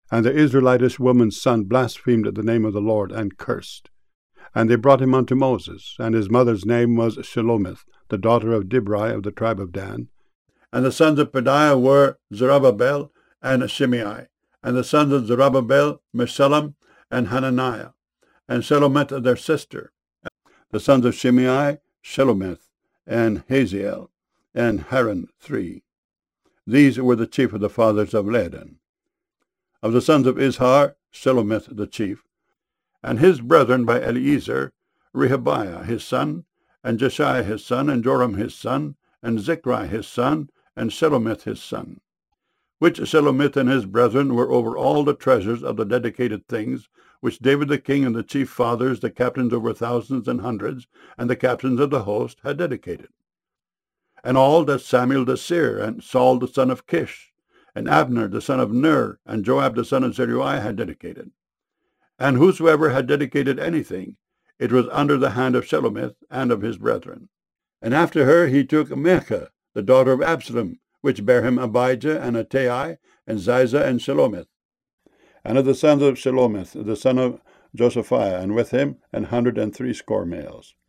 And the Israelitish woman's son blasphemed the name of the Lord, and cursed. And they brought him unto Moses, and his mother's name was Shelomith, the daughter of Dibri of the tribe of Dan. And the sons of Pedaiah were Zerubbabel and Shimei. And the sons of Zerubbabel, Meshullam and Hananiah, and Shelomith their sister. The sons of Shimei, Shelomith, and Haziel, and Haran 3. These were the chief of the fathers of Ladan. Of the sons of Izhar, Shelomith the chief, and his brethren by Eliezer, Rehabiah his son, and Jeshaiah his son, and Joram his son, and Zichri his son, and Shelomith his son. Which Shelomith and his brethren were over all the treasures of the dedicated things, which David the king and the chief fathers, the captains over thousands and hundreds, and the captains of the host, had dedicated. And all that Samuel the seer, and Saul the son of Kish, and Abner the son of Ner, and Joab the son of Zeruiah had dedicated. And whosoever had dedicated anything, it was under the hand of Shelomith and of his brethren. And after her he took Maachah, the daughter of Absalom, which bare him Abijah, and Attai, and Ziza, and Shelomith. And of the sons of Shelomith, the son of Josaphiah, and with him 160 males.